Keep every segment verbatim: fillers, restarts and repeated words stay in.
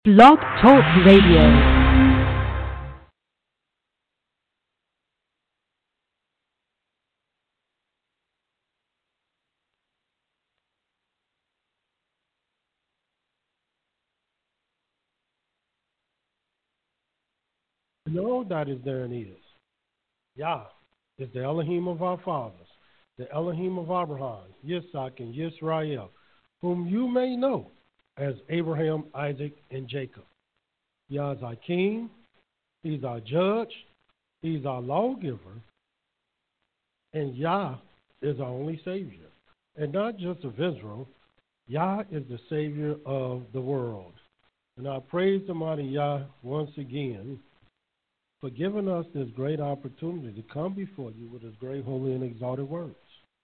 Blog Talk Radio. You know that is there and is. Yah is the Elohim of our fathers, the Elohim of Abraham, Yitzhak, and Yisrael, whom you may know as Abraham, Isaac, and Jacob. Yah is our king, he's our judge, he's our lawgiver, and Yah is our only Savior. And not just of Israel, Yah is the Savior of the world. And I praise the mighty Yah once again for giving us this great opportunity to come before you with his great, holy, and exalted words.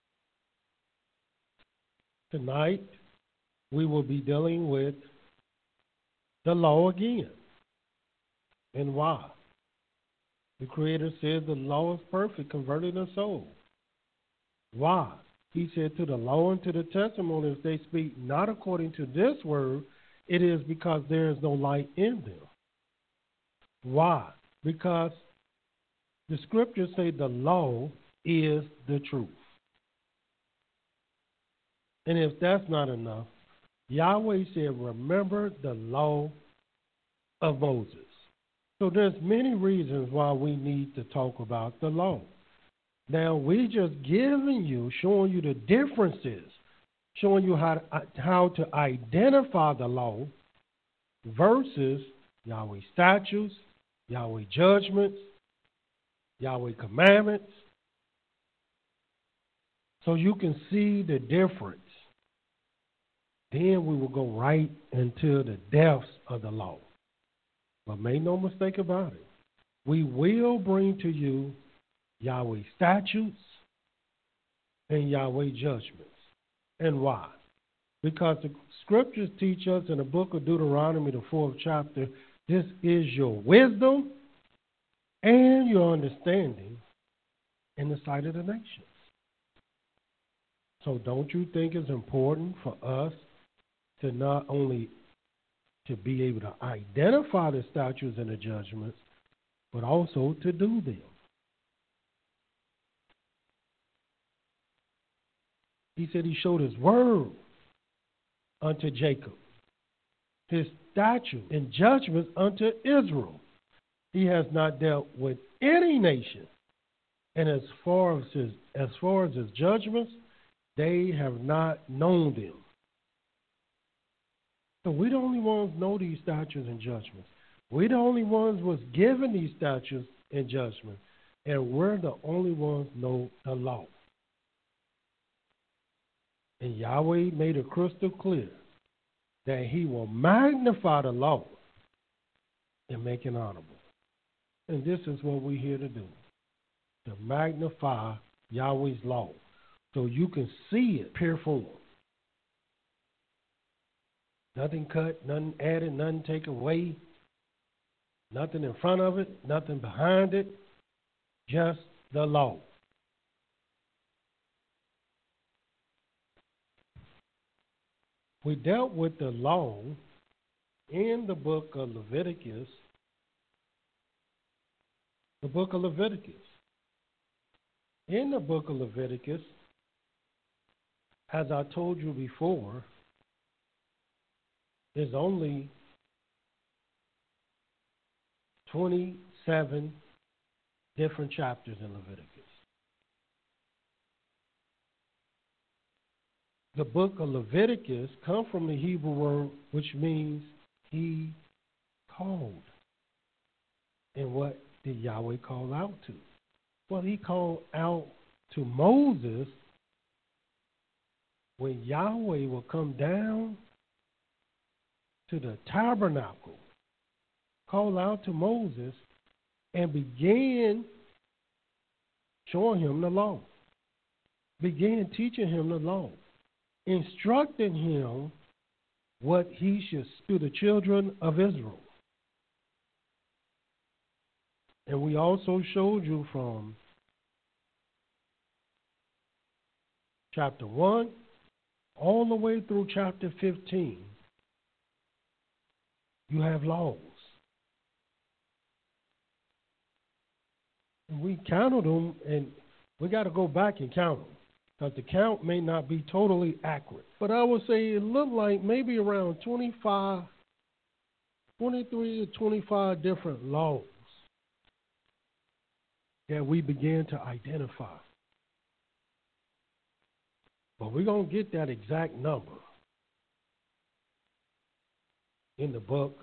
Tonight, we will be dealing with the law again. And why? The Creator said the law is perfect, converting the soul. Why? He said to the law and to the testimony, if they speak not according to this word, it is because there is no light in them. Why? Because the scriptures say the law is the truth. And if that's not enough, Yahweh said, remember the law of Moses. So there's many reasons why we need to talk about the law. Now, we just giving you, showing you the differences, showing you how to, how to identify the law versus Yahweh statutes, Yahweh judgments, Yahweh commandments, so you can see the difference. Then we will go right into the depths of the law. But make no mistake about it, we will bring to you Yahweh statutes and Yahweh judgments. And why? Because the scriptures teach us in the book of Deuteronomy, the fourth chapter, this is your wisdom and your understanding in the sight of the nations. So don't you think it's important for us to not only to be able to identify the statutes and the judgments, but also to do them? He said he showed his word unto Jacob, his statutes and judgments unto Israel. He has not dealt with any nation. And as far as his, as far as his judgments, they have not known them. So we the only ones know these statutes and judgments. We the only ones was given these statutes and judgments. And we're the only ones know the law. And Yahweh made it crystal clear that he will magnify the law and make it honorable. And this is what we're here to do, to magnify Yahweh's law so you can see it pure form. Nothing cut, nothing added, nothing taken away, nothing in front of it, nothing behind it, just the law. We dealt with the law in the book of Leviticus, the book of Leviticus. In the book of Leviticus, as I told you before, there's only twenty-seven different chapters in Leviticus. The book of Leviticus comes from the Hebrew word which means he called. And what did Yahweh call out to? Well, he called out to Moses when Yahweh will come down to the tabernacle, call out to Moses and begin showing him the law, begin teaching him the law, instructing him what he should do to the children of Israel. And we also showed you from chapter one all the way through chapter fifteen you have laws. And we counted them, and we got to go back and count them because the count may not be totally accurate. But I would say it looked like maybe around twenty-five, twenty-three or twenty-five different laws that we began to identify. But we're going to get that exact number in the book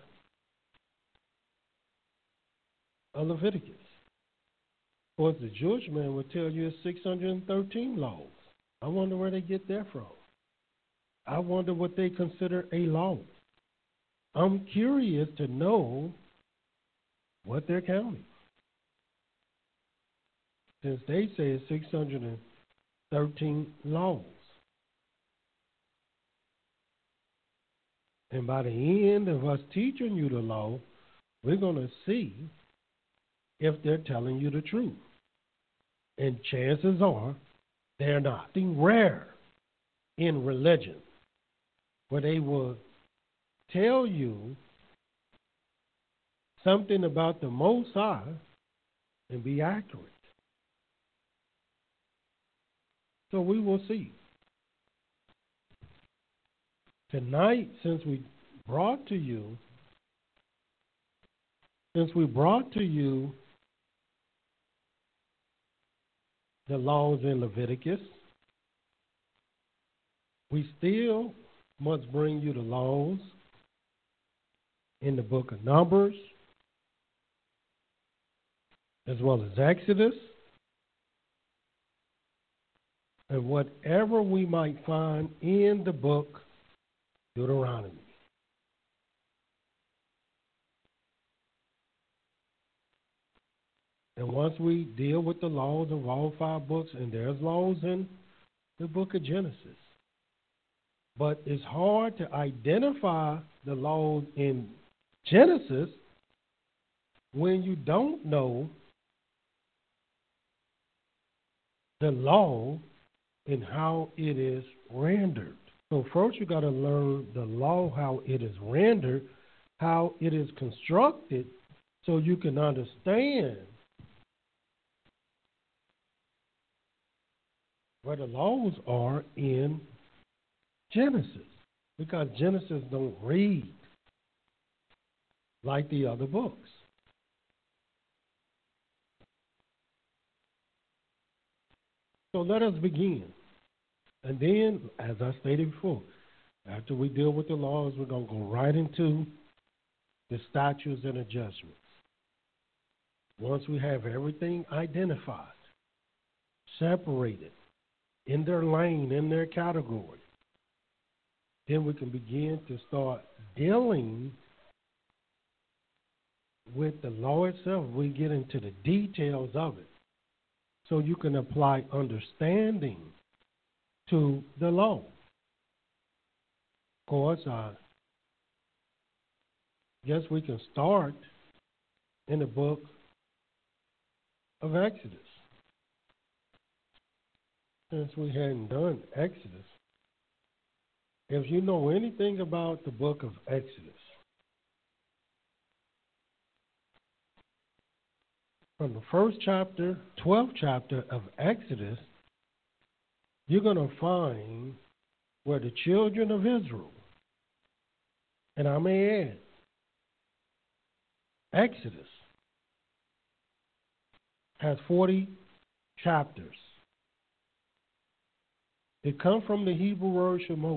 of Leviticus. Of course, the Jewish man would tell you it's six hundred thirteen laws. I wonder where they get that from. I wonder what they consider a law. I'm curious to know what they're counting. Since they say it's six hundred thirteen laws. And by the end of us teaching you the law, we're going to see if they're telling you the truth. And chances are they're not. It's rare in religion where they will tell you something about the Most High and be accurate. So we will see. Tonight, since we brought to you, since we brought to you the laws in Leviticus, we still must bring you the laws in the book of Numbers, as well as Exodus, and whatever we might find in the book Deuteronomy. And once we deal with the laws of all five books, and there's laws in the book of Genesis, but it's hard to identify the laws in Genesis when you don't know the law and how it is rendered. So first you got to learn the law, how it is rendered, how it is constructed, so you can understand where the laws are in Genesis. Because Genesis don't read like the other books. So let us begin. And then, as I stated before, after we deal with the laws, we're going to go right into the statutes and adjustments. Once we have everything identified, separated, in their lane, in their category, then we can begin to start dealing with the law itself. We get into the details of it so you can apply understanding to the law. Of course, I guess we can start in the book of Exodus. Since we hadn't done Exodus, if you know anything about the book of Exodus, from the first chapter, twelfth chapter of Exodus, you're going to find where the children of Israel, and I may add, Exodus has forty chapters. It comes from the Hebrew word Shemot,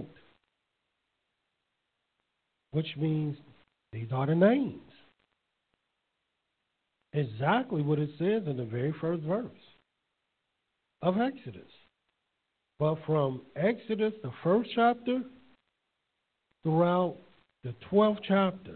which means these are the names. Exactly what it says in the very first verse of Exodus. But from Exodus, the first chapter, throughout the twelfth chapter,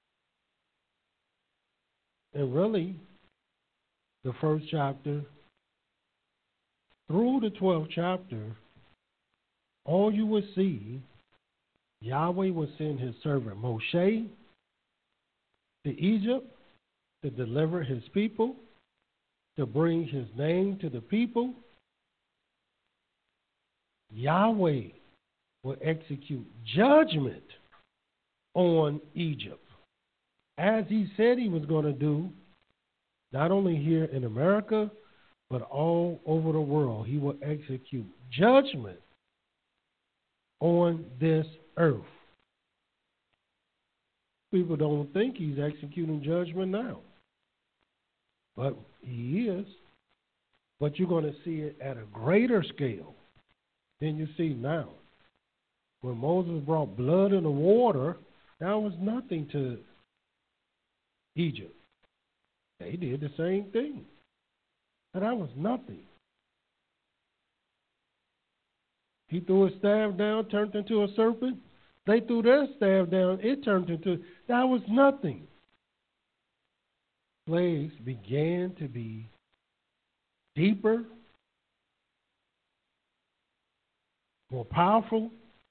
and really the first chapter through the twelfth chapter, all you will see, Yahweh will send his servant Moshe to Egypt to deliver his people, to bring his name to the people. Yahweh will execute judgment on Egypt. as he said he was going to do, not only here in America, but all over the world. He will execute judgment on this earth. People don't think he's executing judgment now, but he is. But you're going to see it at a greater scale than you see now. When Moses brought blood in the water, that was nothing to Egypt. They did the same thing. And that was nothing. He threw his staff down, turned into a serpent. They threw their staff down, it turned into, that was nothing. Plagues began to be deeper, more powerful,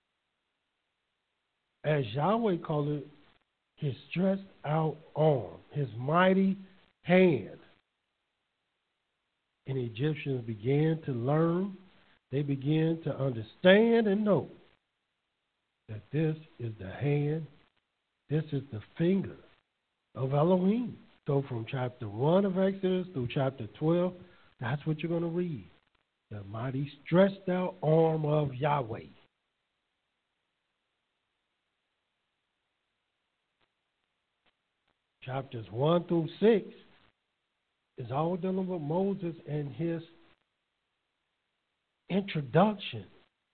as Yahweh called it, his stretched out arm, his mighty hand. And the Egyptians began to learn, they began to understand and know that this is the hand, this is the finger of Elohim. So from chapter one of Exodus through chapter twelve, that's what you're going to read. The mighty stretched out arm of Yahweh. Chapters one through six is all dealing with Moses and his introduction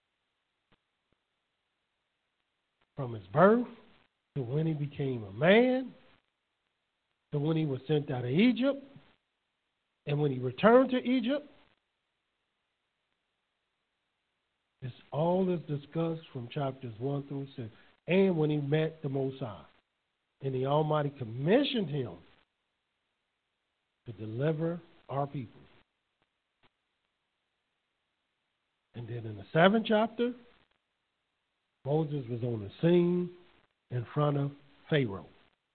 from his birth to when he became a man to when he was sent out of Egypt and when he returned to Egypt. This all is discussed from chapters one through six, and when he met the Most High. And the Almighty commissioned him to deliver our people. And then in the seventh chapter, Moses was on the scene in front of Pharaoh.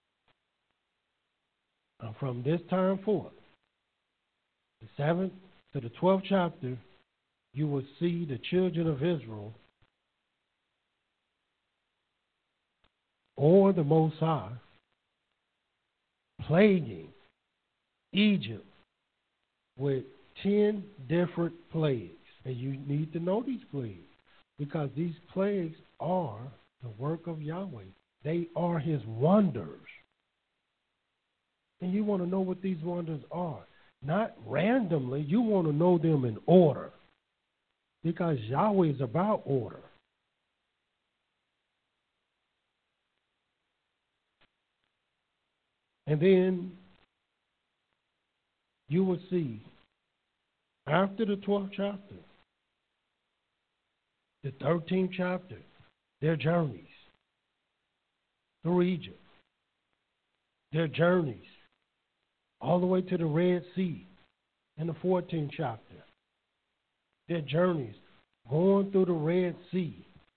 And from this time forth, the seventh to the twelfth chapter, you will see the children of Israel or the Most High plaguing Egypt with ten different plagues. And you need to know these plagues because these plagues are the work of Yahweh. They are his wonders. And you want to know what these wonders are. Not randomly. You want to know them in order. Because Yahweh is about order. And then you will see, after the twelfth chapter, the thirteenth chapter, their journeys through Egypt, their journeys all the way to the Red Sea in the fourteenth chapter, their journeys going through the Red Sea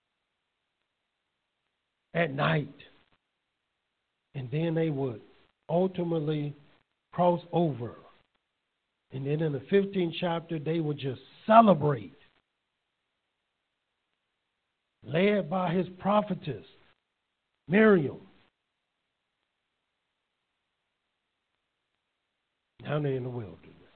at night, and then they would ultimately cross over. And then in the fifteenth chapter, they would just celebrate, led by his prophetess, Miriam. Down there in the wilderness.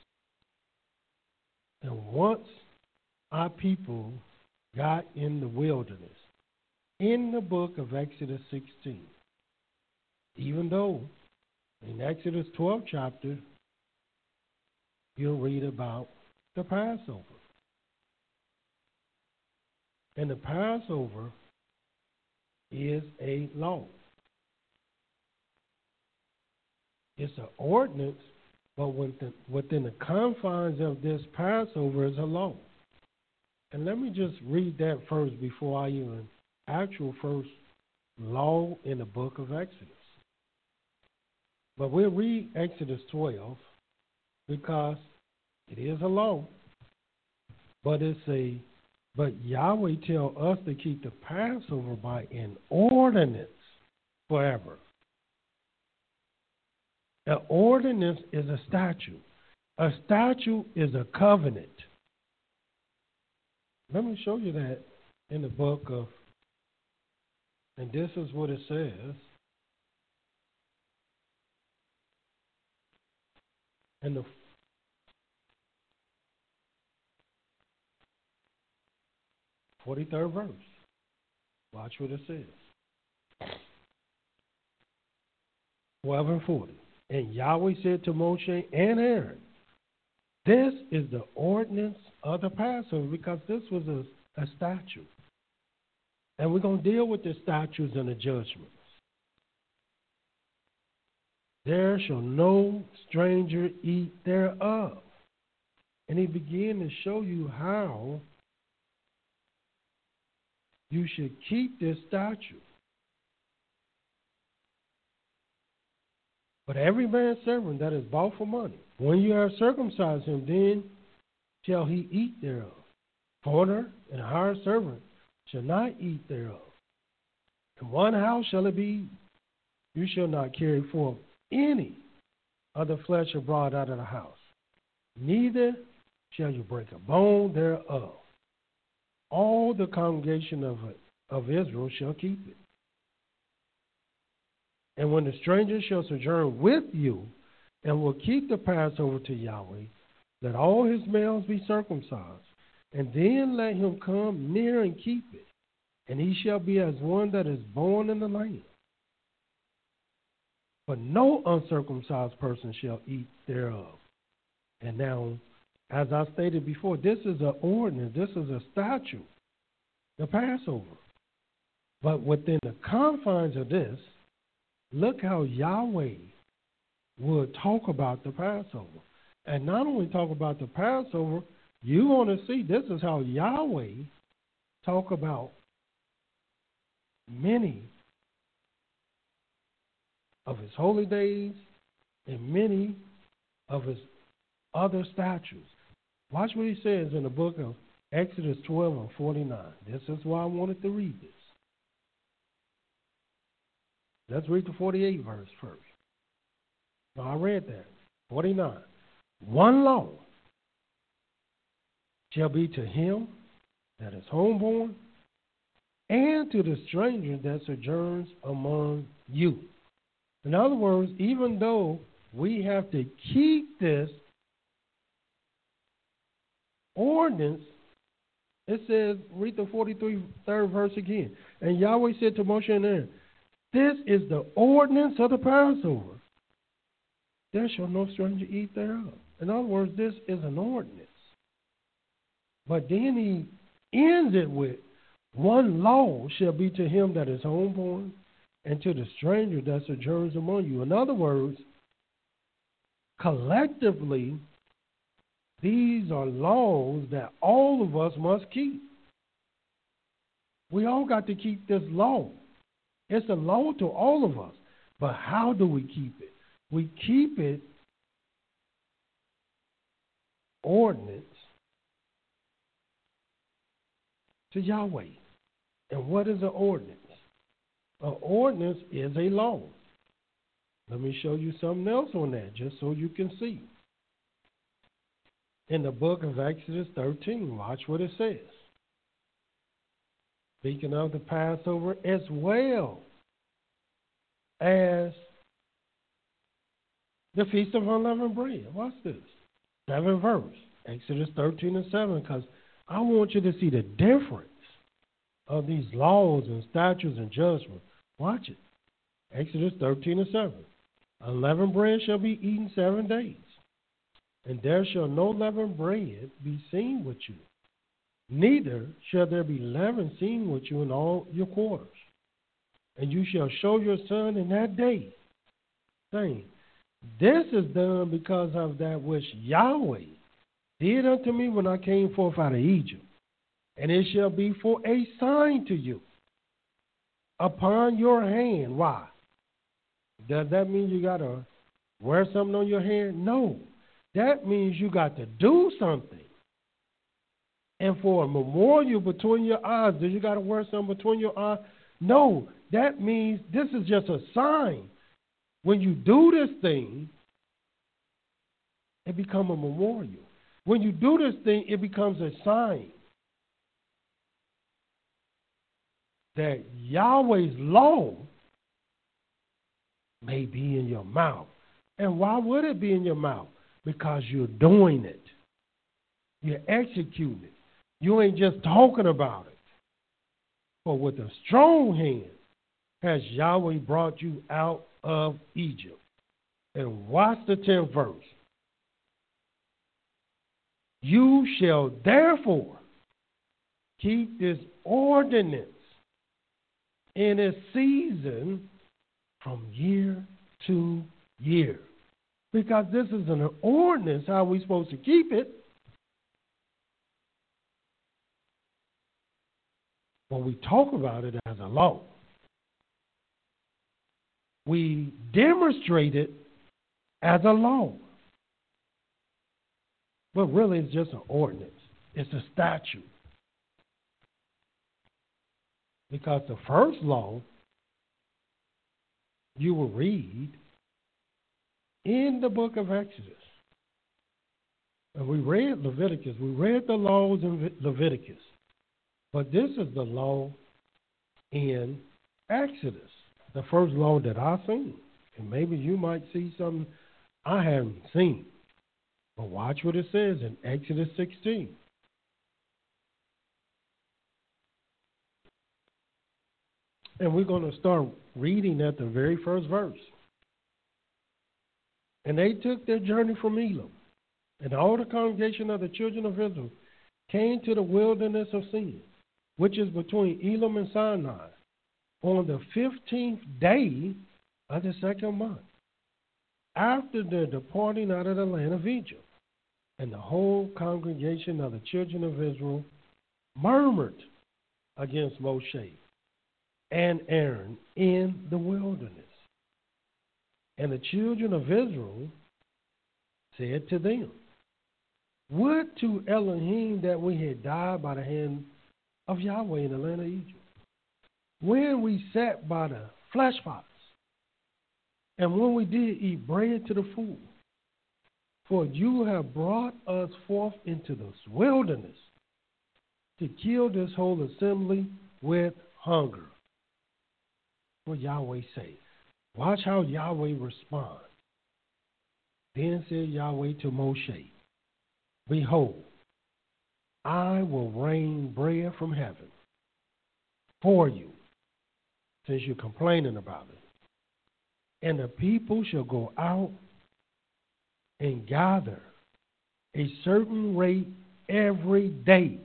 And once our people got in the wilderness, in the book of Exodus sixteen, even though in Exodus twelfth chapter, you'll read about the Passover. And the Passover is a law. It's an ordinance, but within, within the confines of this Passover is a law. And let me just read that first before I even actual first law in the book of Exodus. But we'll read Exodus twelve because it is a law, but it's a but Yahweh tell us to keep the Passover by an ordinance forever. An ordinance is a statute. A statute is a covenant. Let me show you that in the book of, and this is what it says. And the forty-third verse. Watch what it says. twelve and forty. And Yahweh said to Moshe and Aaron, this is the ordinance of the Passover, because this was a, a statute. And we're going to deal with the statutes and the judgments. There shall no stranger eat thereof. And he began to show you how you should keep this statute. But every man's servant that is bought for money, when you have circumcised him, then shall he eat thereof. Foreigner and hired servant shall not eat thereof. In one house shall it be. You shall not carry forth any of the flesh abroad out of the house. Neither shall you break a bone thereof. All the congregation of, of Israel shall keep it. And when the stranger shall sojourn with you, and will keep the Passover to Yahweh, let all his males be circumcised, and then let him come near and keep it, and he shall be as one that is born in the land. But no uncircumcised person shall eat thereof. And now, as I stated before, this is an ordinance, this is a statute, the Passover. But within the confines of this, look how Yahweh would talk about the Passover. And not only talk about the Passover, you want to see this is how Yahweh talk about many of his holy days and many of his other statutes. Watch what he says in the book of Exodus twelve and forty-nine. This is why I wanted to read this. Let's read the forty-eighth verse first. Now, I read that. forty-nine. One law shall be to him that is homeborn and to the stranger that sojourns among you. In other words, even though we have to keep this ordinance, it says, read the forty-third verse again. And Yahweh said to Moshe and Aaron, this is the ordinance of the Passover. There shall no stranger eat thereof. In other words, this is an ordinance. But then he ends it with, one law shall be to him that is homeborn and to the stranger that sojourns among you. In other words, collectively, these are laws that all of us must keep. We all got to keep this law. It's a law to all of us. But how do we keep it? We keep it ordinance to Yahweh. And what is an ordinance? An ordinance is a law. Let me show you something else on that, just so you can see. In the book of Exodus thirteen, watch what it says. Speaking of the Passover as well as the Feast of Unleavened Bread. Watch this. Seventh verse, Exodus thirteen and seven, because I want you to see the difference of these laws and statutes and judgments. Watch it. Exodus thirteen and seven. Unleavened bread shall be eaten seven days, and there shall no leavened bread be seen with you. Neither shall there be leaven seen with you in all your quarters. And you shall show your son in that day, saying, this is done because of that which Yahweh did unto me when I came forth out of Egypt. And it shall be for a sign to you upon your hand. Why? Does that mean you got to wear something on your hand? No. That means you got to do something. And for a memorial between your eyes, do you got to wear something between your eyes? No. That means this is just a sign. When you do this thing, it becomes a memorial. When you do this thing, it becomes a sign that Yahweh's law may be in your mouth. And why would it be in your mouth? because you're doing it. You're executing it. You ain't just talking about it. For with a strong hand has Yahweh brought you out of Egypt. And watch the tenth verse. You shall therefore keep this ordinance in its season from year to year. Because this is an ordinance, how we're supposed to keep it. When we talk about it as a law, we demonstrate it as a law. But really, it's just an ordinance. It's a statute. Because the first law you will read in the book of Exodus. And we read Leviticus. We read the laws in Leviticus. But this is the law in Exodus, the first law that I've seen. And maybe you might see something I haven't seen. But watch what it says in Exodus sixteen. And we're going to start reading at the very first verse. And they took their journey from Elim, and all the congregation of the children of Israel came to the wilderness of Sin, which is between Elim and Sinai, on the fifteenth day of the second month, after their departing out of the land of Egypt. And the whole congregation of the children of Israel murmured against Moshe and Aaron in the wilderness. And the children of Israel said to them, would to Elohim that we had died by the hand of Yahweh in the land of Egypt, when we sat by the flesh pots, and when we did eat bread to the full. For you have brought us forth into this wilderness to kill this whole assembly with hunger. For Yahweh's sake. Watch how Yahweh responds. Then said Yahweh to Moshe, behold, I will rain bread from heaven for you, since you're complaining about it. And the people shall go out and gather a certain rate every day,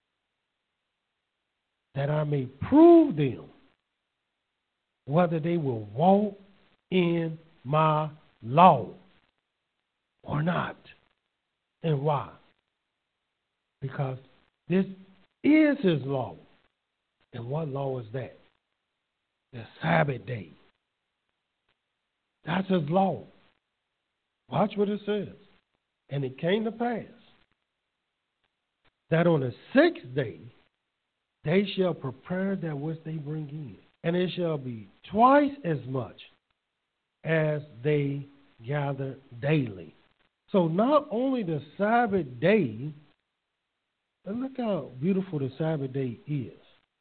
that I may prove them whether they will walk in my law or not. And why? Because this is his law. And what law is that? The Sabbath day. That's his law. Watch what it says. And it came to pass that on the sixth day they shall prepare that which they bring in, and it shall be twice as much as they gather daily. So not only the Sabbath day, and look how beautiful the Sabbath day is.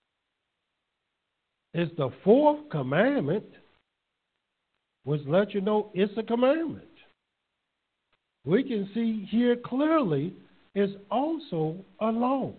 It's the fourth commandment, which lets you know it's a commandment. We can see here clearly it's also a law.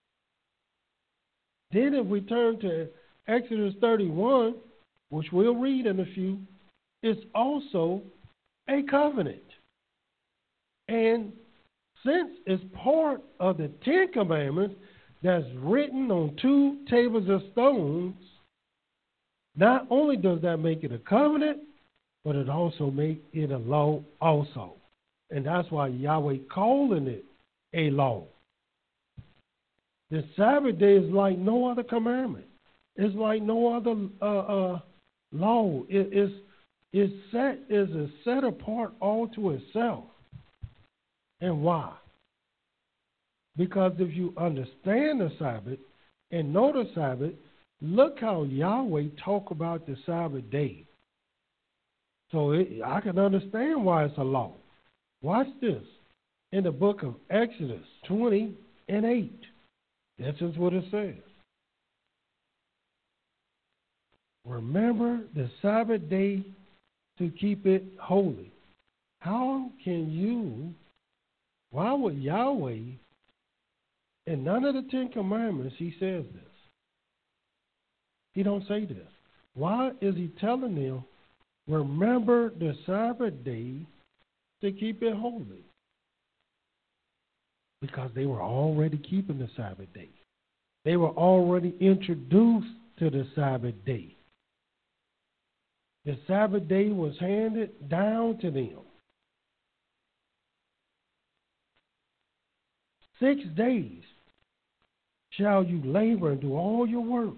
Then if we turn to Exodus thirty-one, which we'll read in a few, it's also a covenant. And since it's part of the Ten Commandments that's written on two tables of stones, not only does that make it a covenant, but it also makes it a law also. And that's why Yahweh calling it a law. The Sabbath day is like no other commandment. It's like no other uh, uh, law. It is it's set is a set apart all to itself. And why? Because if you understand the Sabbath and know the Sabbath, look how Yahweh talk about the Sabbath day. So it, I can understand why it's a law. Watch this. In the book of Exodus twenty and eight. This is what it says. Remember the Sabbath day to keep it holy. How can you, why would Yahweh, in none of the Ten Commandments, he says this. He don't say this. Why is he telling them, remember the Sabbath day to keep it holy? Because they were already keeping the Sabbath day. They were already introduced to the Sabbath day. The Sabbath day was handed down to them. Six days shall you labor and do all your work.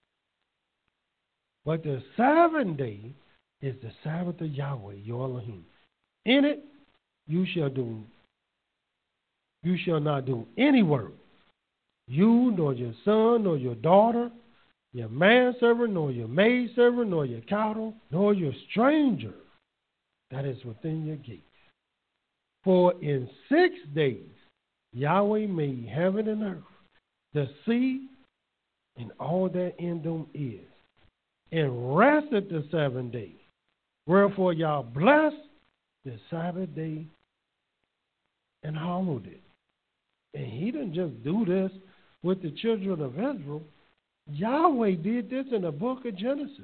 But the seventh day is the Sabbath of Yahweh, your Elohim. In it you shall do, you shall not do any work. You, nor your son, nor your daughter, your manservant, nor your maidservant, nor your cattle, nor your stranger that is within your gates. For in six days Yahweh made heaven and earth, the sea, and all that in them is, and rested the seventh day. Wherefore y'all blessed the Sabbath day and hallowed it. And he didn't just do this with the children of Israel. Yahweh did this in the book of Genesis.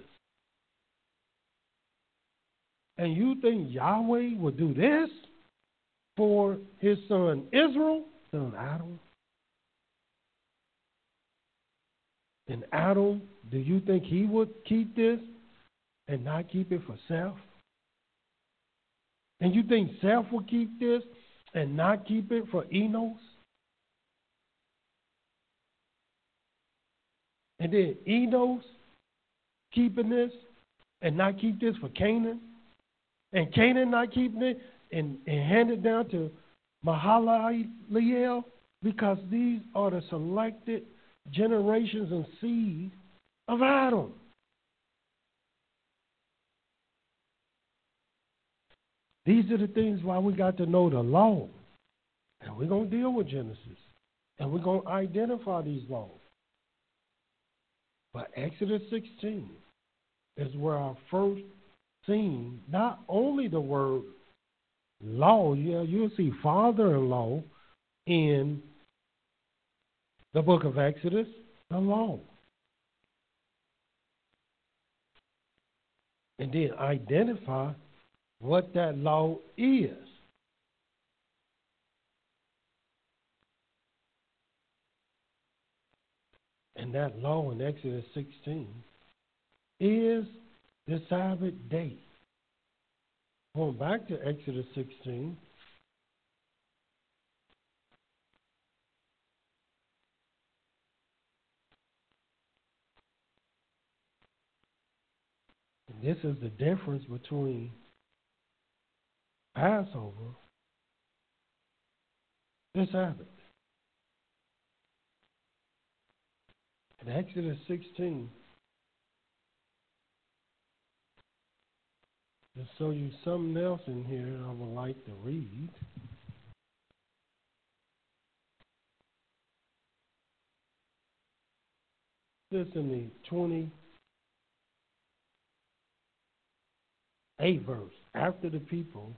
And you think Yahweh would do this for his son Israel, son Adam? And Adam, do you think he would keep this and not keep it for self? And you think self would keep this and not keep it for Enos? And then Enos keeping this and not keep this for Canaan? And Canaan not keeping it and, and hand it down to Mahalaleel? Because these are the selected generations and seed of Adam. These are the things why we got to know the law. And we're going to deal with Genesis. And we're going to identify these laws. But Exodus sixteen is where I first seen not only the word law, yeah, you'll see father-in-law in the book of Exodus, the law. And then identify what that law is. And that law in Exodus sixteen is the Sabbath day. Going back to Exodus sixteen, and this is the difference between Passover and Sabbath. In Exodus sixteen, to show you something else in here I would like to read. This in the twenty-eighth verse. After the people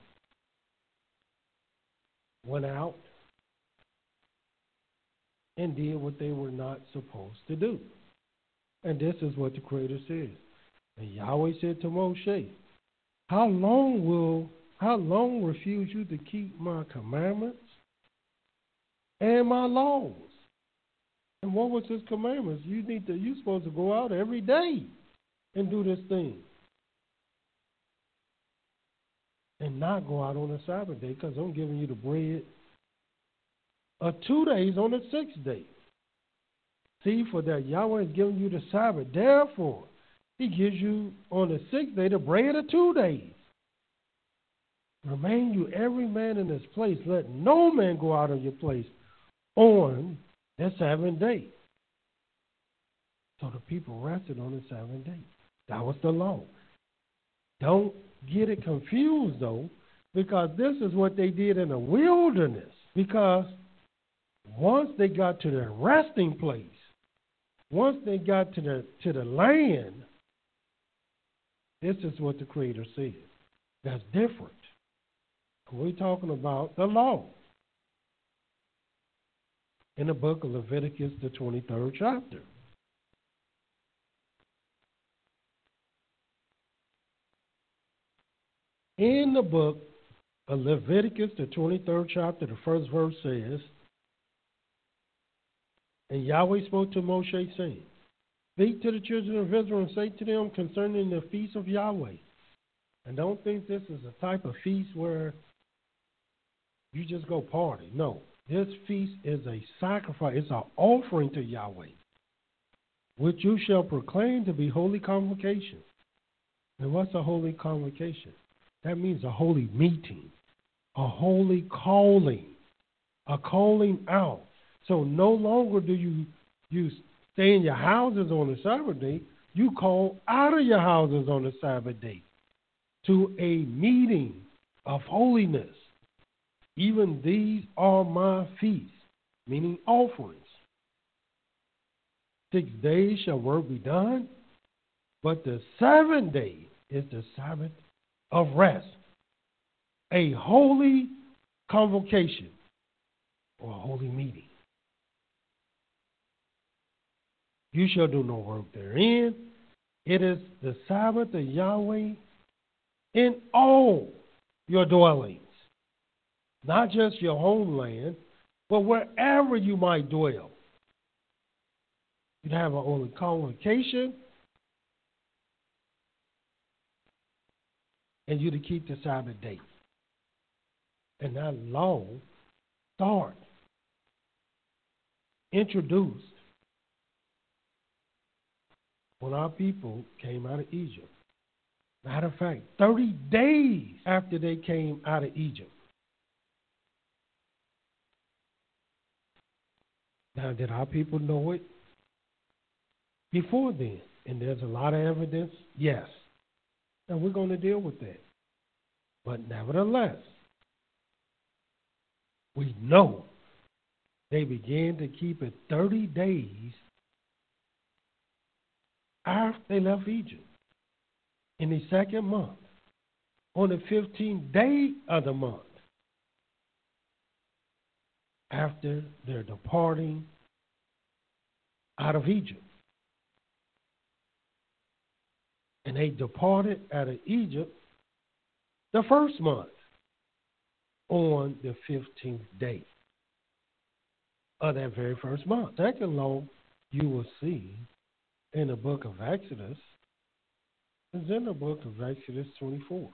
went out and did what they were not supposed to do. And this is what the Creator says. And Yahweh said to Moshe, How long will, how long refuse you to keep my commandments and my laws? And what was his commandments? You need to, you're supposed to go out every day and do this thing. And not go out on the Sabbath day, because I'm giving you the bread of two days on the sixth day. See, for that Yahweh is giving you the Sabbath. Therefore, he gives you on the sixth day the bread of two days. Remain you every man in his place. Let no man go out of your place on the seventh day. So the people rested on the seventh day. That was the law. Don't get it confused, though, because this is what they did in the wilderness. Because once they got to their resting place, once they got to the to the land, this is what the Creator said. That's different. We're talking about the law in the book of Leviticus, the twenty-third chapter. In the book of Leviticus, the twenty-third chapter, the first verse says, and Yahweh spoke to Moshe, saying, speak to the children of Israel and say to them concerning the feast of Yahweh. And don't think this is a type of feast where you just go party. No, this feast is a sacrifice. It's an offering to Yahweh, which you shall proclaim to be holy convocation. And what's a holy convocation? That means a holy meeting, a holy calling, a calling out. So no longer do you, you stay in your houses on the Sabbath day. You call out of your houses on the Sabbath day to a meeting of holiness. Even these are my feasts, meaning offerings. Six days shall work be done, but the seventh day is the Sabbath of rest, a holy convocation or a holy meeting. You shall do no work therein. It is the Sabbath of Yahweh in all your dwellings, not just your homeland, but wherever you might dwell. You'd have a holy convocation, and you to keep the Sabbath day. And that law start introduced when our people came out of Egypt. Matter of fact, thirty days after they came out of Egypt. Now, did our people know it before then? And there's a lot of evidence, yes. And we're going to deal with that. But nevertheless, we know they began to keep it thirty days after they left Egypt. In the second month, on the fifteenth day of the month, after their departing out of Egypt. And they departed out of Egypt the first month on the fifteenth day of that very first month. Second law you will see in the book of Exodus is in the book of Exodus twenty-four.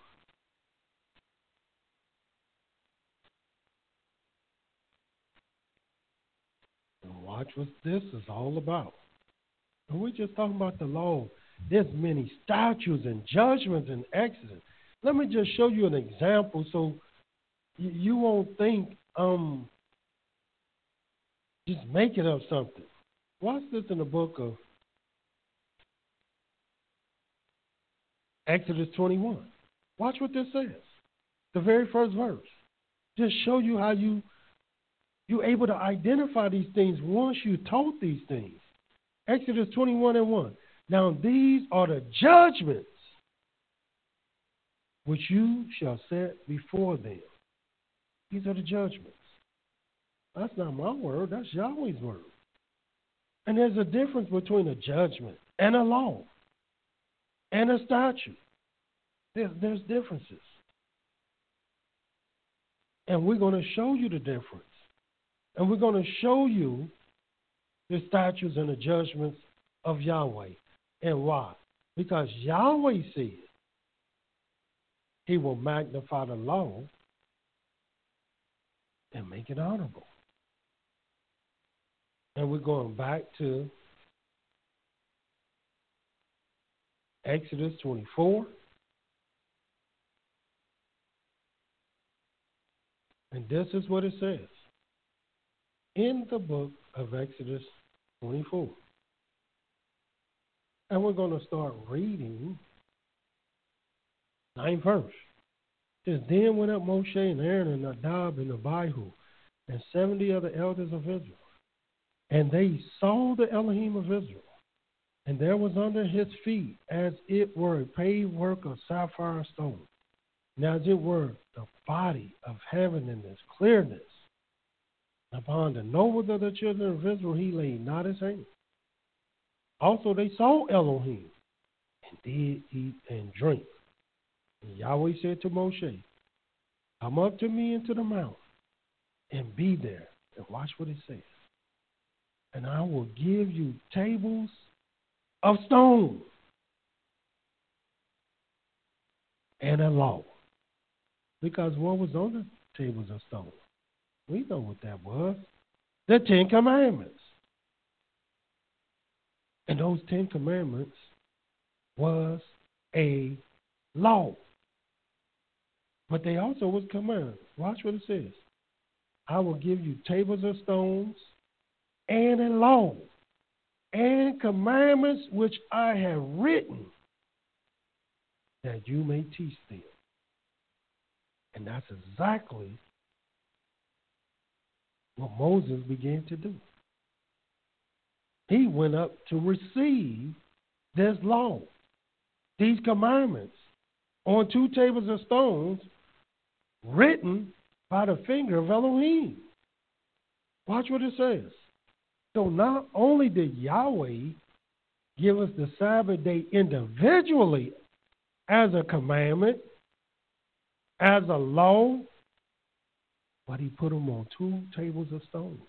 And watch what this is all about. And we're just talking about the law. There's many statutes and judgments in Exodus. Let me just show you an example so you, you won't think um just making up something. Watch this in the book of Exodus twenty-one. Watch what this says. The very first verse. Just show you how you you're able to identify these things once you taught these things. Exodus twenty-one and one. Now these are the judgments which you shall set before them. These are the judgments. That's not my word. That's Yahweh's word. And there's a difference between a judgment and a law and a statute. There's, there's differences. And we're going to show you the difference. And we're going to show you the statutes and the judgments of Yahweh. And why? Because Yahweh said he will magnify the law and make it honorable. And we're going back to Exodus twenty-four. And this is what it says in the book of Exodus twenty-four. And we're going to start reading ninth verse. It says, then went up Moshe and Aaron and Nadab and Abihu and seventy other elders of Israel. And they saw the Elohim of Israel. And there was under his feet, as it were a paved work of sapphire stone, Now as it were the body of heaven in this clearness. Upon the nobles of the children of Israel he laid not his hand. Also they saw Elohim, and did eat and drink. And Yahweh said to Moshe, come up to me into the mountain, and be there. And watch what it says. And I will give you tables of stone and a law. Because what was on the tables of stone? We know what that was. The Ten Commandments. And those Ten Commandments was a law. But they also was commandments. Watch what it says. I will give you tables of stones and a law and commandments which I have written that you may teach them. And that's exactly what Moses began to do. He went up to receive this law, these commandments, on two tables of stones written by the finger of Elohim. Watch what it says. So not only did Yahweh give us the Sabbath day individually as a commandment, as a law, but he put them on two tables of stones.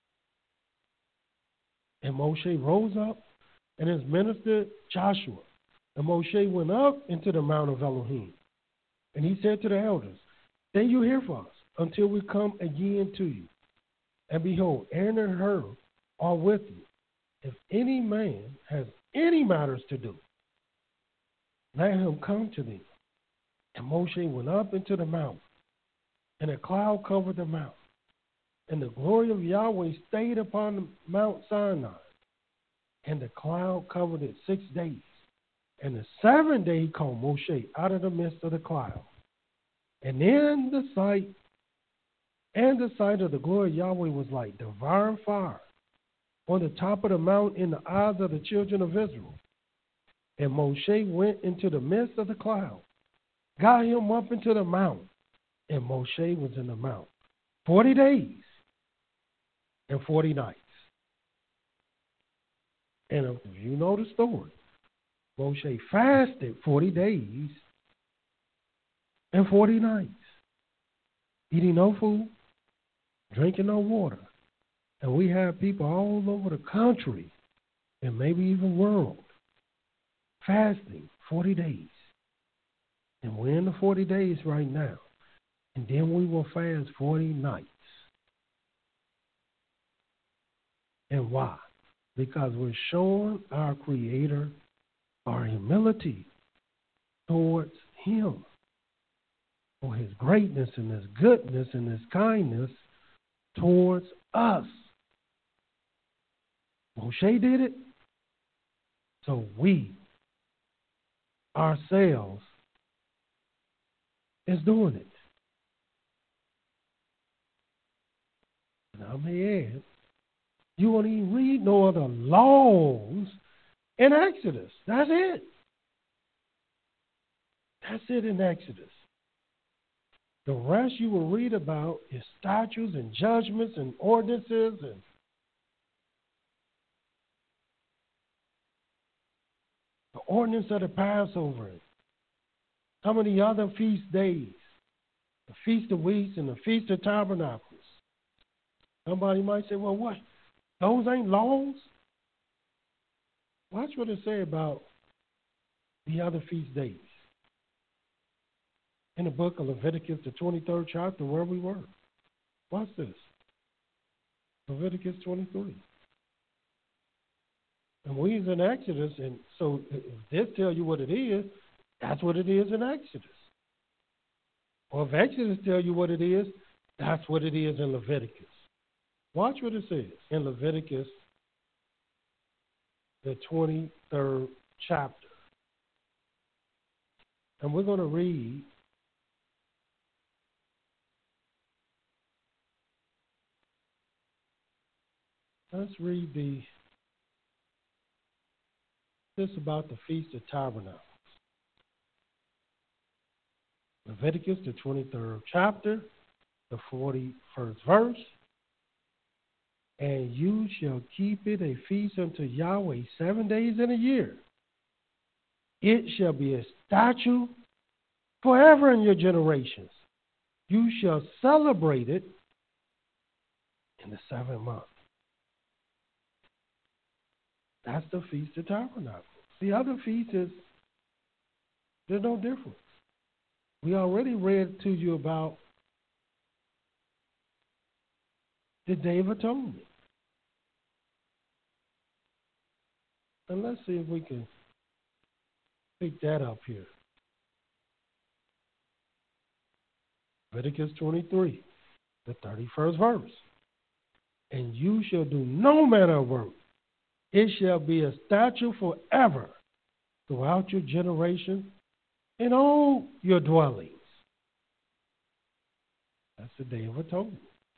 And Moshe rose up and his minister Joshua. And Moshe went up into the mount of Elohim. And he said to the elders, stay you here for us until we come again to you. And behold, Aaron and Hur are with you. If any man has any matters to do, let him come to thee. And Moshe went up into the mountain, and a cloud covered the mountain. And the glory of Yahweh stayed upon Mount Sinai. And the cloud covered it six days. And the seventh day he called Moshe out of the midst of the cloud. And in the sight, and the sight of the glory of Yahweh was like devouring fire on the top of the mountain in the eyes of the children of Israel. And Moshe went into the midst of the cloud, got him up into the mountain, and Moshe was in the mountain forty days and forty nights. And if you know the story, Moshe fasted forty days and forty nights, eating no food, drinking no water. And we have people all over the country and maybe even world fasting forty days. And we're in the forty days right now. And then we will fast forty nights. And why? Because we're showing our Creator our humility towards Him for His greatness and His goodness and His kindness towards us. Moshe did it, so we ourselves is doing it. And I may add, you won't even read no other laws in Exodus. That's it. That's it in Exodus. The rest you will read about is statutes and judgments and ordinances and the ordinance of the Passover, some of the other feast days, the Feast of Weeks and the Feast of Tabernacles. Somebody might say, well, what? Those ain't laws? Watch what it say about the other feast days. In the book of Leviticus, the twenty-third chapter, where we were. Watch this. Leviticus twenty-three. And we is in Exodus, and so if this tells you what it is, that's what it is in Exodus. Or if Exodus tells you what it is, that's what it is in Leviticus. Watch what it says in Leviticus, the twenty-third chapter. And we're going to read let's read the this about the Feast of Tabernacles. Leviticus, the twenty-third chapter, the forty-first verse. And you shall keep it a feast unto Yahweh seven days in a year. It shall be a statute forever in your generations. You shall celebrate it in the seventh month. That's the Feast of Tabernacles. The other feast is, there's no difference. We already read to you about the Day of Atonement. And let's see if we can pick that up here. Leviticus twenty-three, the thirty-first verse. And you shall do no manner of work. It shall be a statute forever throughout your generation in all your dwellings. That's the Day of Atonement.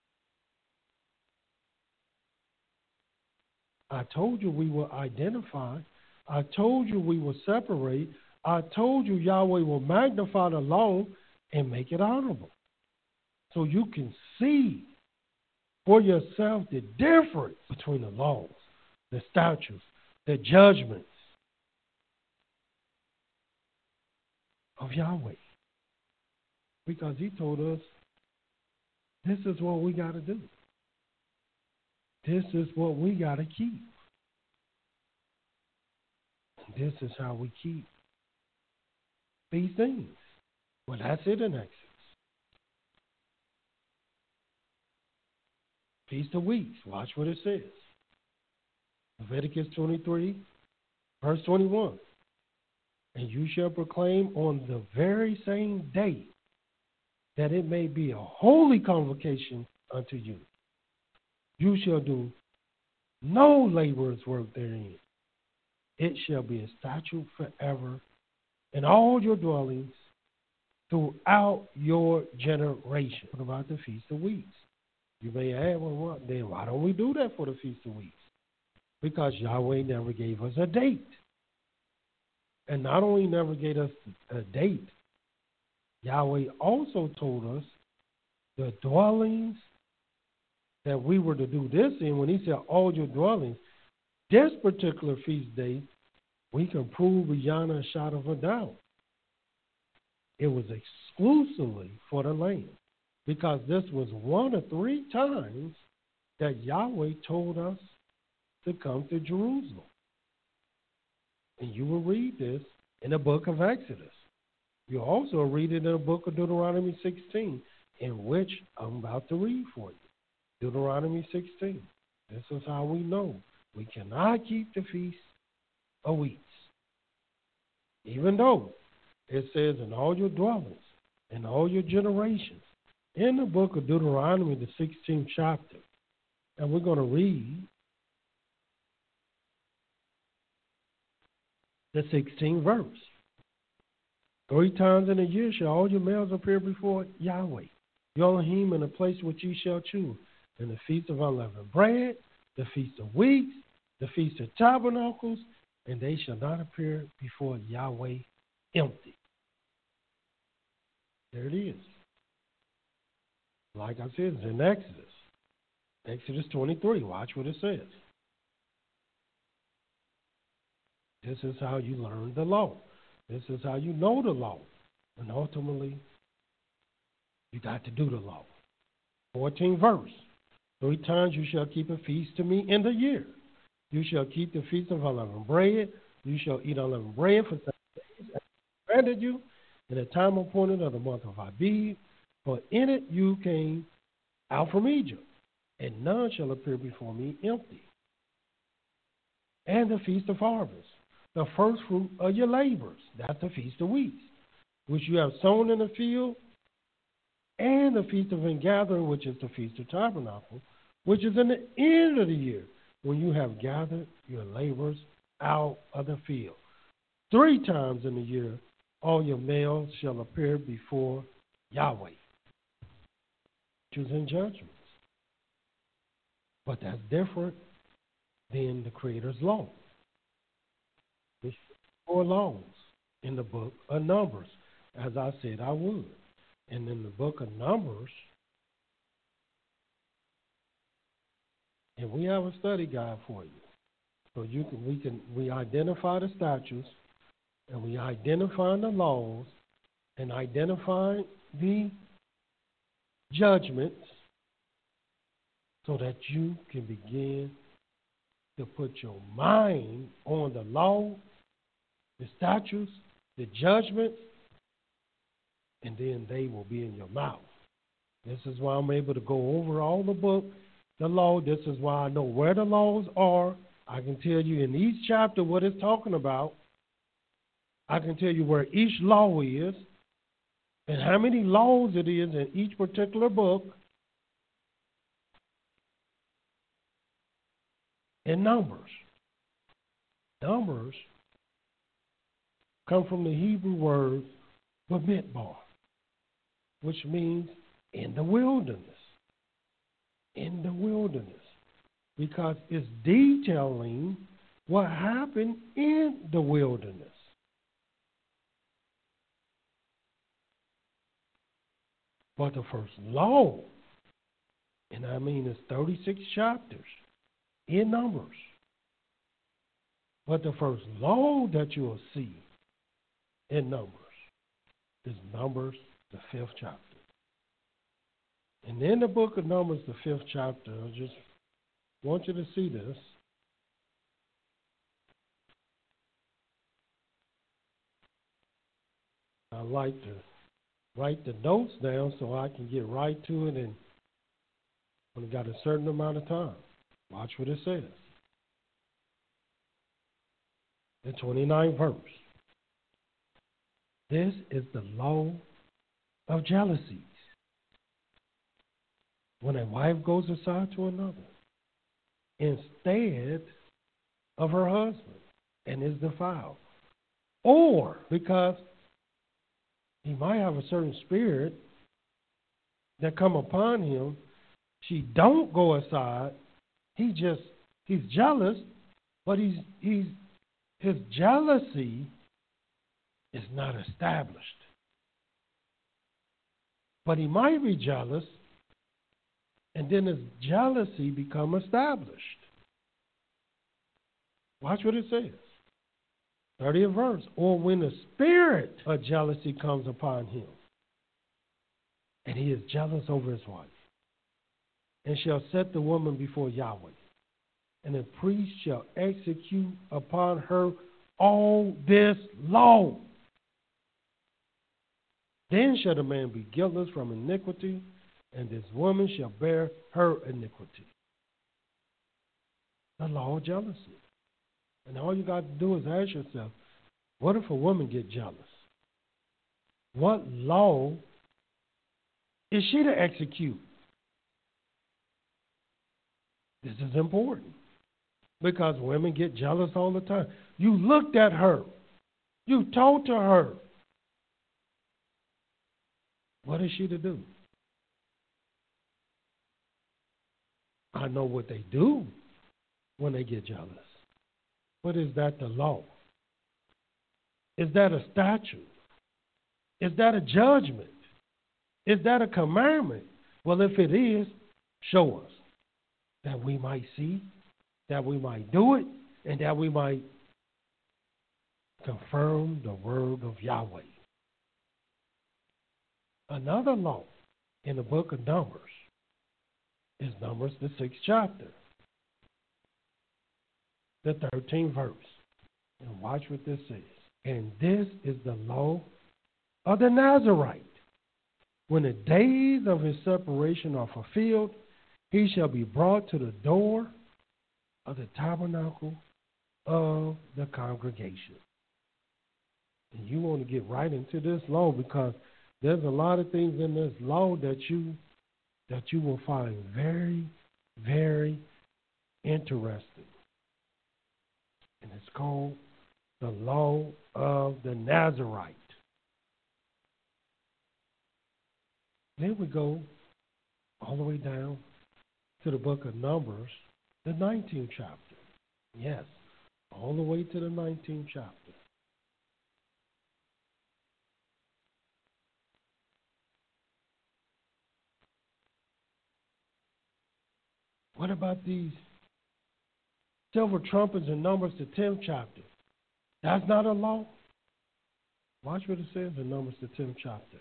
I told you we will identify. I told you we will separate. I told you Yahweh will magnify the law and make it honorable. So you can see for yourself the difference between the laws, the statutes, the judgments of Yahweh. Because he told us this is what we got to do. This is what we got to keep. And this is how we keep these things. Well, that's it in Exodus. Feast of Weeks. Watch what it says. Leviticus twenty-three, verse twenty-one. And you shall proclaim on the very same day that it may be a holy convocation unto you. You shall do no laborer's work therein. It shall be a statute forever in all your dwellings throughout your generation. What about the Feast of Weeks? You may add, well, what? Then why don't we do that for the Feast of Weeks? Because Yahweh never gave us a date. And not only never gave us a date, Yahweh also told us the dwellings that we were to do this in. When he said all your dwellings, this particular feast day, we can prove beyond a shadow of a doubt. It was exclusively for the land, because this was one of three times that Yahweh told us to come to Jerusalem. And you will read this in the book of Exodus. You also read it in the book of Deuteronomy sixteen, in which I'm about to read for you. Deuteronomy sixteen. This is how we know we cannot keep the Feast of Weeks. Even though it says in all your dwellings, in all your generations, in the book of Deuteronomy, the sixteenth chapter, and we're going to read the sixteenth verse. Three times in a year shall all your males appear before Yahweh, your Elohim, in the place which ye shall choose, in the feast of unleavened bread, the feast of weeks, the feast of tabernacles, and they shall not appear before Yahweh empty. There it is. Like I said, it's in Exodus. Exodus twenty-three. Watch what it says. This is how you learn the law. This is how you know the law. And ultimately, you got to do the law. fourteenth verse. Three times you shall keep a feast to me in the year. You shall keep the feast of unleavened bread. You shall eat unleavened bread for seven days. As I commanded you in the time appointed of the month of Abib. For in it you came out from Egypt, and none shall appear before me empty. And the feast of harvest, the first fruit of your labors. That's the Feast of Weeks, which you have sown in the field, and the Feast of Ingathering, which is the Feast of Tabernacle, which is in the end of the year, when you have gathered your labors out of the field. Three times in the year, all your males shall appear before Yahweh. In judgments. But that's different than the Creator's law. There's four laws in the book of Numbers, as I said I would. And in the book of Numbers, and we have a study guide for you. So you can we can we identify the statutes and we identify the laws and identify the judgments so that you can begin to put your mind on the law, the statutes, the judgments, and then they will be in your mouth. This is why I'm able to go over all the book, the law. This is why I know where the laws are. I can tell you in each chapter what it's talking about. I can tell you where each law is and how many laws it is in each particular book. And numbers. Numbers come from the Hebrew word bamidbar, which means in the wilderness. In the wilderness. Because it's detailing what happened in the wilderness. But the first law, and I mean it's thirty-six chapters in Numbers. But the first law that you'll see in Numbers is Numbers, the fifth chapter. And in the book of Numbers, the fifth chapter, I just want you to see this. I like to write the notes down so I can get right to it and when I got a certain amount of time. Watch what it says. The twenty-ninth verse. This is the law of jealousies. When a wife goes aside to another instead of her husband and is defiled. Or because he might have a certain spirit that come upon him, she don't go aside. He just, he's jealous, but he's, he's, his jealousy is not established. But he might be jealous, and then his jealousy become established. Watch what it says. thirtieth verse. Or when the spirit of jealousy comes upon him, and he is jealous over his wife, and shall set the woman before Yahweh, and the priest shall execute upon her all this law. Then shall the man be guiltless from iniquity, and this woman shall bear her iniquity. The law of jealousy. And all you got to do is ask yourself, what if a woman get jealous? What law is she to execute? This is important because women get jealous all the time. You looked at her. You talked to her. What is she to do? I know what they do when they get jealous. But is that the law? Is that a statute? Is that a judgment? Is that a commandment? Well, if it is, show us that we might see, that we might do it, and that we might confirm the word of Yahweh. Another law in the book of Numbers is Numbers, the sixth chapter, the thirteenth verse. And watch what this says. And this is the law of the Nazarite. When the days of his separation are fulfilled, he shall be brought to the door of the tabernacle of the congregation. And you want to get right into this law because there's a lot of things in this law that you that you will find very, very interesting. And it's called the law of the Nazarite. Then we go all the way down to the book of Numbers, the nineteenth chapter. Yes, all the way to the nineteenth chapter. What about these silver trumpets in Numbers, the tenth chapter? That's not a law. Watch what it says in Numbers, the tenth chapter,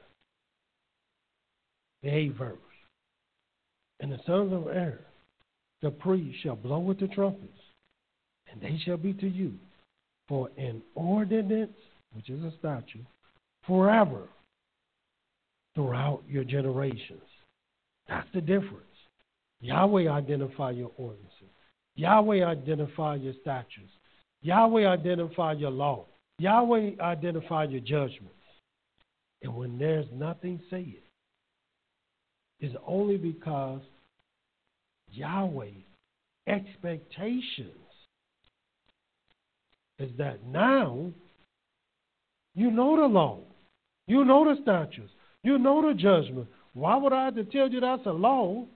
the eighth verse. And the sons of Aaron, the priest, shall blow with the trumpets, and they shall be to you for an ordinance, which is a statute, forever throughout your generations. That's the difference. Yahweh identify your ordinances. Yahweh identify your statutes. Yahweh identify your law. Yahweh identify your judgments. And when there's nothing said, it's only because Yahweh expectations is that now you know the law. You know the statutes. You know the judgment. Why would I have to tell you that's a law?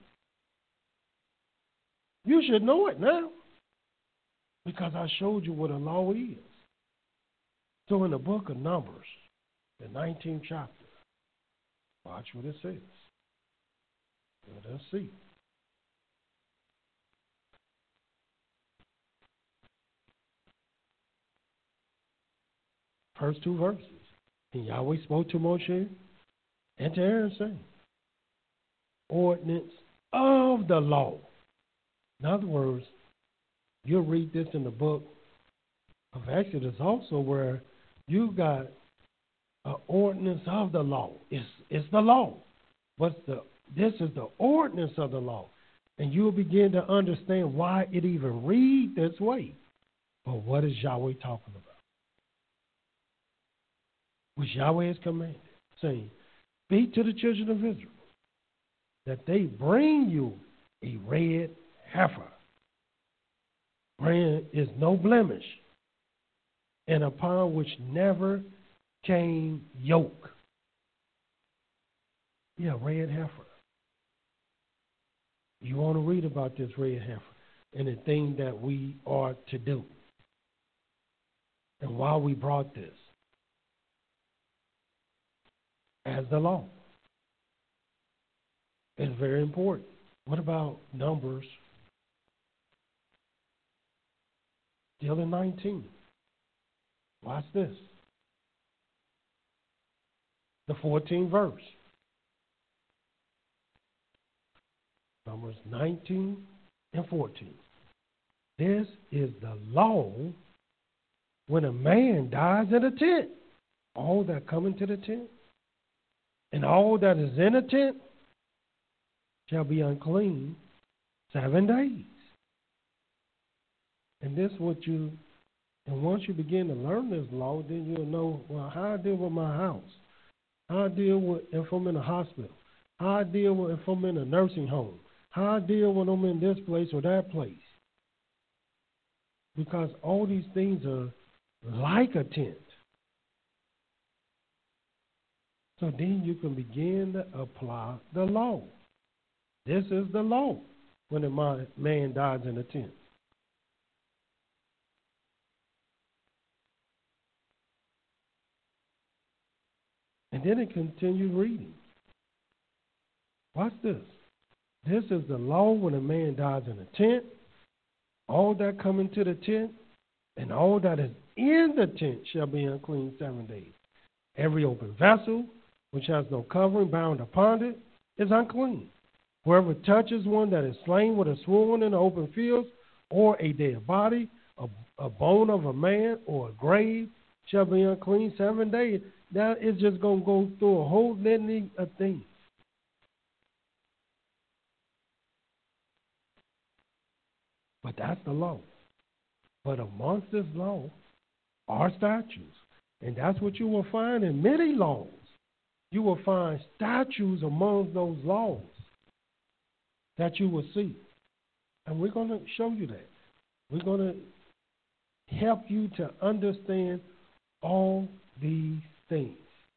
You should know it now because I showed you what a law is. So in the book of Numbers, the nineteenth chapter, watch what it says. Let us see. First two verses. And Yahweh spoke to Moshe and to Aaron, saying, ordinance of the law. In other words, you'll read this in the book of Exodus also, where you got an ordinance of the law. It's, it's the law. What's the This is the ordinance of the law. And you'll begin to understand why it even reads this way. But what is Yahweh talking about? Which Yahweh has commanded, saying, speak to the children of Israel that they bring you a red heifer. Wherein is no blemish, and upon which never came yoke. Yeah, red heifer. You want to read about this red heifer and the thing that we are to do and why we brought this as the law. It's very important. What about Numbers? Still in nineteen. Watch this. The fourteenth verse. Numbers nineteen and fourteen. This is the law when a man dies in a tent. All that come into the tent and all that is in a tent shall be unclean seven days. And this what you, and once you begin to learn this law, then you'll know, well, how I deal with my house, how I deal with if I'm in a hospital, how I deal with if I'm in a nursing home, how I deal when I'm in this place or that place. Because all these things are like a tent. So then you can begin to apply the law. This is the law when a man dies in a tent. And then it continues reading. Watch this. This is the law when a man dies in a tent. All that come into the tent and all that is in the tent shall be unclean seven days. Every open vessel which has no covering bound upon it is unclean. Whoever touches one that is slain with a sword in the open fields, or a dead body, a, a bone of a man, or a grave, shall be unclean seven days. Now it's just going to go through a whole litany of things. But that's the law. But amongst this law are statutes. And that's what you will find in many laws. You will find statutes among those laws that you will see. And we're going to show you that. We're going to help you to understand all these things.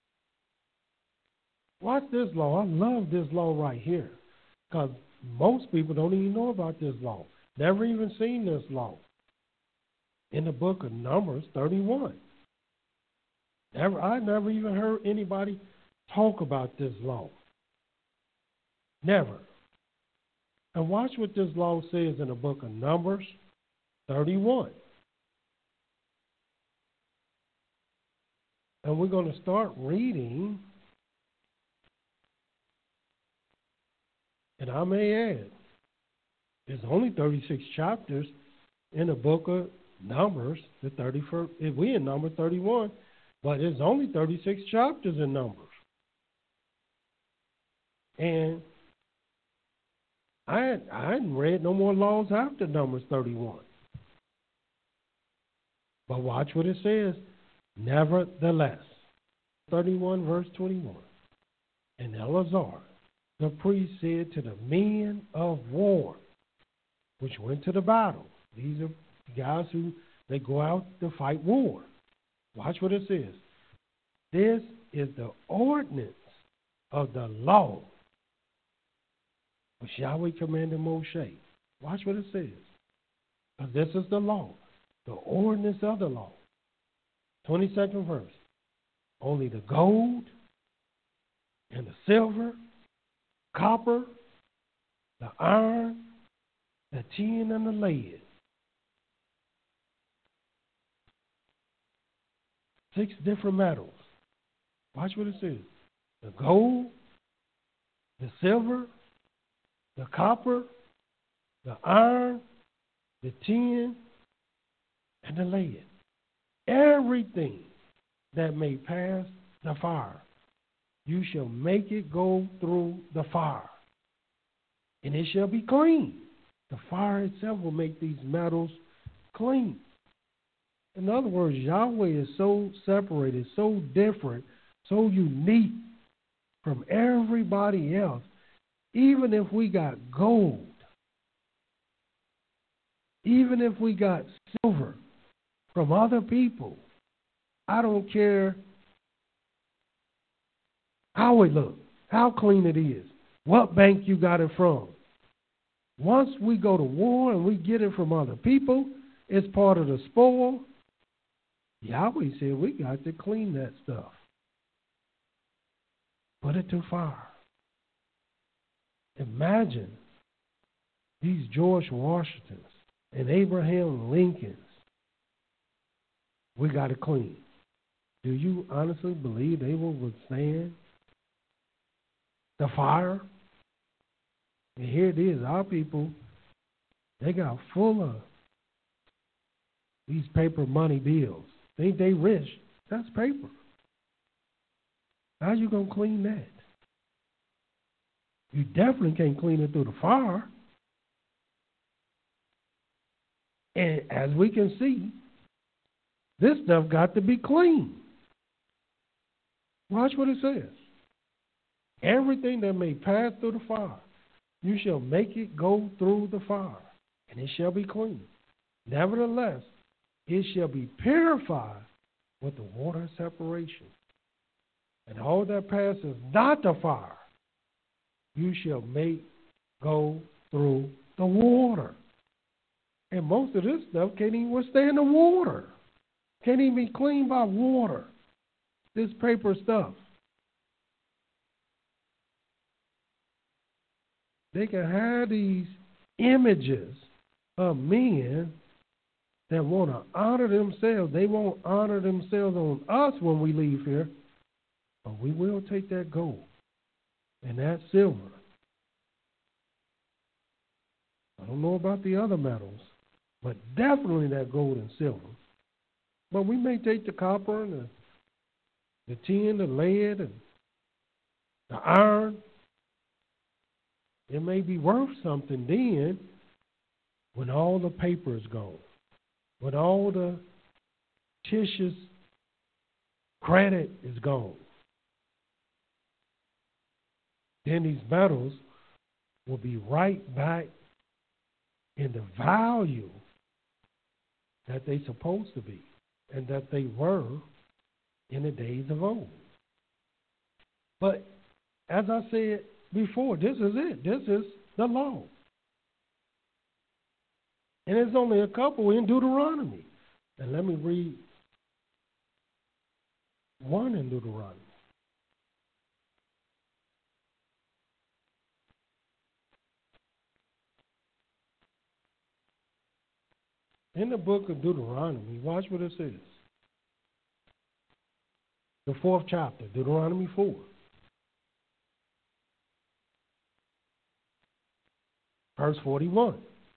Watch this law. I love this law right here because most people don't even know about this law. Never even seen this law. In the book of Numbers thirty-one. Never, I never even heard anybody talk about this law. Never. And watch what this law says in the book of Numbers thirty-one. And we're going to start reading, and I may add, there's only thirty-six chapters in the book of Numbers, the thirty-first, we in number thirty-one, but there's only thirty-six chapters in Numbers. And I, had, I hadn't read no more laws after Numbers thirty-one. But watch what it says. Nevertheless, thirty-one verse twenty-one, and Eleazar, the priest, said to the men of war, which went to the battle. These are guys who, they go out to fight war. Watch what it says. This is the ordinance of the law which Yahweh commanded Moshe. Watch what it says. Because this is the law, the ordinance of the law. twenty-second verse. Only the gold and the silver, copper, the iron, the tin, and the lead. Six different metals. Watch what it says. The gold, the silver, the copper, the iron, the tin, and the lead. Everything that may pass the fire, you shall make it go through the fire, and it shall be clean. The fire itself will make these metals clean. In other words, Yahweh is so separated, so different, so unique from everybody else. Even if we got gold, even if we got silver from other people, I don't care how it looks, how clean it is, what bank you got it from. Once we go to war and we get it from other people, it's part of the spoil. Yahweh said we got to clean that stuff. Put it to fire. Imagine these George Washingtons and Abraham Lincolns. We got to clean. Do you honestly believe they will withstand the fire? And here it is, our people, they got full of these paper money bills. Think they rich? That's paper. How you going to clean that? You definitely can't clean it through the fire. And as we can see, this stuff got to be clean. Watch what it says. Everything that may pass through the fire, you shall make it go through the fire, and it shall be clean. Nevertheless, it shall be purified with the water separation. And all that passes not the fire, you shall make go through the water. And most of this stuff can't even withstand the water. Can't even be cleaned by water. This paper stuff. They can have these images of men that want to honor themselves. They won't honor themselves on us when we leave here, but we will take that gold and that silver. I don't know about the other metals, but definitely that gold and silver. But we may take the copper and the, the tin, the lead, and the iron. It may be worth something then when all the paper is gone, when all the fictitious credit is gone. Then these metals will be right back in the value that they're supposed to be and that they were in the days of old. But as I said before, this is it. This is the law. And there's only a couple in Deuteronomy. And let me read one in Deuteronomy. In the book of Deuteronomy, watch what it says. The fourth chapter, Deuteronomy four. Verse forty-one.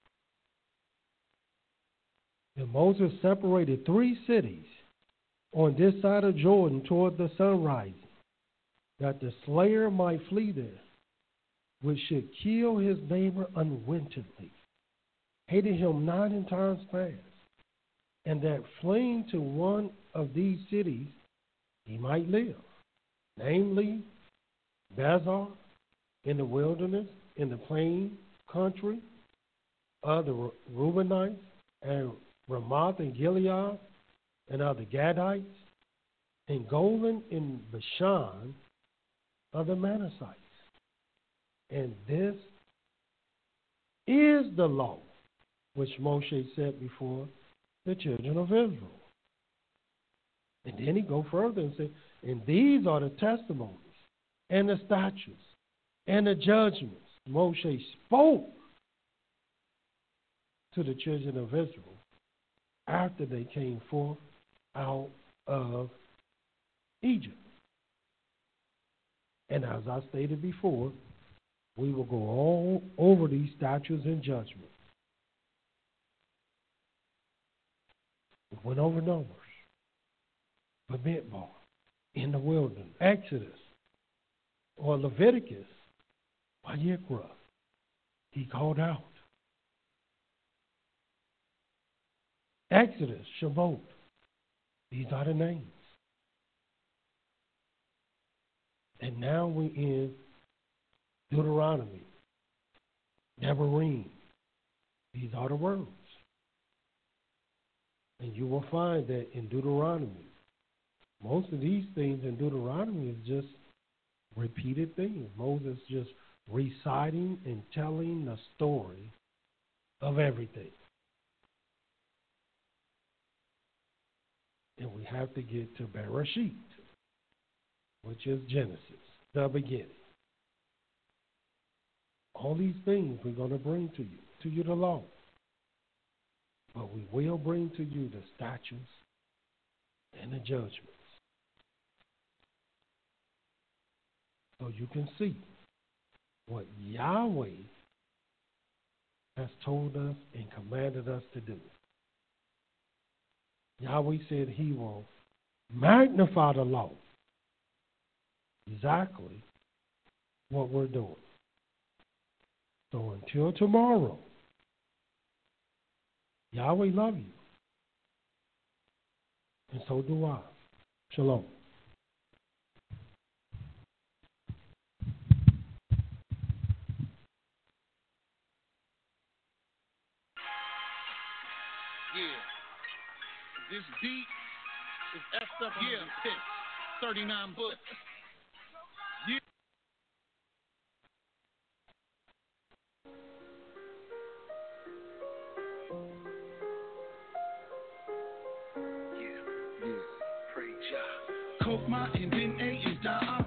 And Moses separated three cities on this side of Jordan toward the sun rising, that the slayer might flee there, which should kill his neighbor unwittingly, hated him not in times past, and that fleeing to one of these cities he might live, namely Bazar, in the wilderness, in the plain country of the Reubenites, and Ramoth and Gilead, and of the Gadites, and Golan in Bashan of the Manassites. And this is the law which Moshe set before the children of Israel. And then he go further and say, and these are the testimonies and the statutes and the judgments Moshe spoke to the children of Israel after they came forth out of Egypt. And as I stated before, we will go all over these statutes and judgments. We went over Numbers, Bamidbar, in the wilderness, Exodus, or Leviticus, Vayikra. He called out. Exodus, Shavuot. These are the names. And now we're in Deuteronomy, Devarim. These are the words. And you will find that in Deuteronomy, most of these things in Deuteronomy is just repeated things. Moses just reciting and telling the story of everything. And we have to get to Bereshit, which is Genesis, the beginning. All these things we're going to bring to you, to you the law. But we will bring to you the statutes and the judgments. So you can see what Yahweh has told us and commanded us to do. Yahweh said he will magnify the law. Exactly what we're doing. So until tomorrow, Yahweh love you. And so do I. Shalom. Yeah. This beat is effed up on yeah. the pitch. thirty-nine bucks. Yeah. Yeah, yeah, praise Jah. Coke my and then A is down.